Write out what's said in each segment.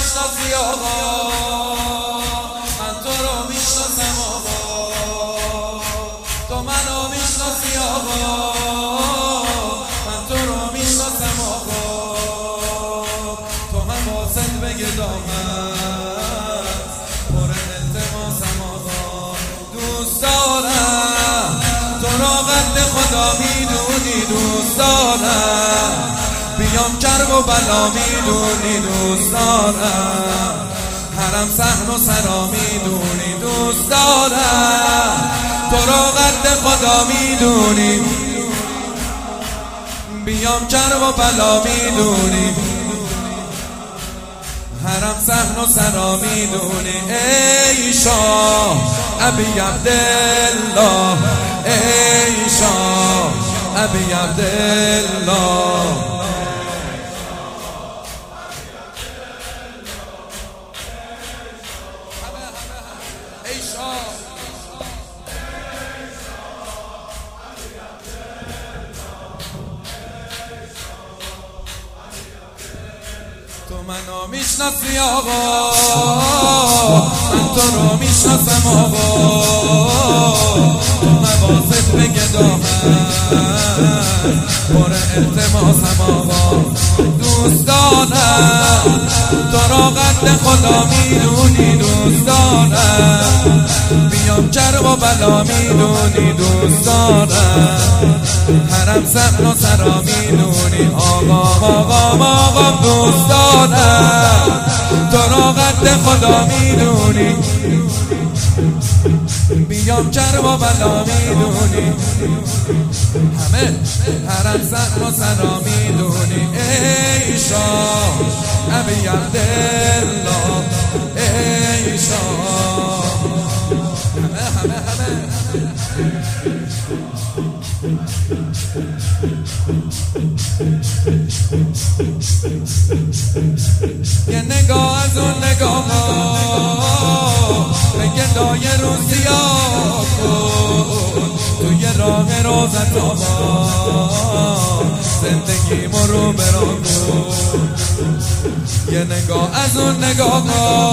میشناسی آقا، من تو رو میشناسم آقا، تو منو میشناسی آقا، من تو رو میشناسم آقا. تو حواست به گدامت پر التماسم آقا. دوست دارم تو را قد خدا میدونی، دوست دارم بیام کرب و بلا میدونی، دوست دارم حرم صحن و سرا میدونی، دوست دارم تو را قد خدا میدونی، بیام کرب و بلا میدونی، حرم صحن و سرا میدونی. ای شاه ابی عبدالله، ای شاه ابی عبدالله، تو منو میشناسی آقا، من تو رو میشناسم آقا. تو حواست به گدامت پر التماسم آقا. دوست دارم تو را قد خدا میدونی، دوست دارم بیام کرب و بلا میدونی، دوست دارم حرم صحن و سرا میدونی. آقا آقا آقا دوست دارم تو را قد خدا میدونی، بیام کرب و بلا میدونی، همه حرم صحن و سرا میدونی. ای شاه ابی عبدالله، ای شاه همه یه نگاه از اون نگاه به گدای روسیا کن، توی راه روزت آباد زندگی رو برام کن. یه نگاه از اون نگاه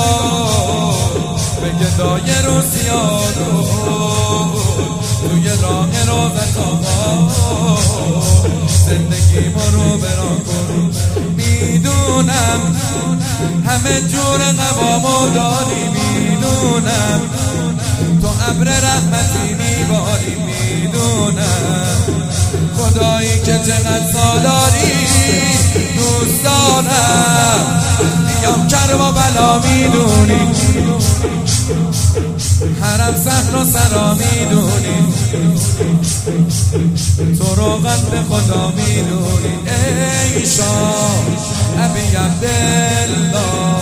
به گدای روسیا کن، توی راه روزت آباد زندگی رو برام کن. میدونم همه جور قوامو داری، میدونم تو ابر رحمتی میباری، میدونم خدایی که چقدر سالاری. دوست دارم بیام کرب و بلا میدونی، حرم صحن و سرا میدونی، تو رو قد خدا میدونی. ای شاه ابی عبدالله،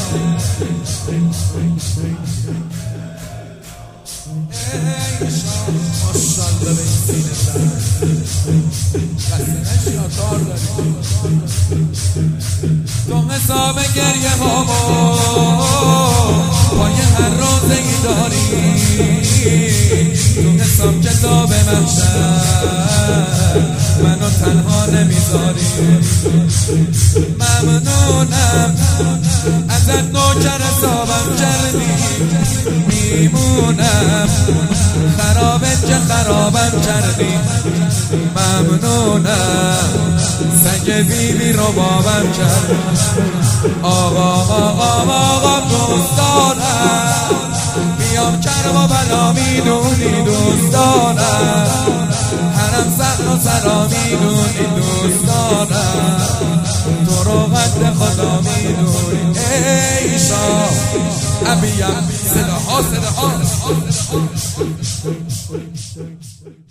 ای شاه ماشاءالله به این سینه قصه نشی کار داری. تو حساب گریه ها پای هر روزگی داری، تو حساب کتاب محشر منو تنها نمیذاری. ممنونم ازت نوکر حسابم کردی، میمونم خرابت که خرابم کردی. ممنونم سگ بیبی رو بابم کردی. آقا آقا آقا دوست دارم بیام کرب و بلا میدونی، دوست دارم حرم صحن و سرا میدونی، دوست دارم تو رو قد خدا میدونی. ای شاه ابی عبدالله، صداها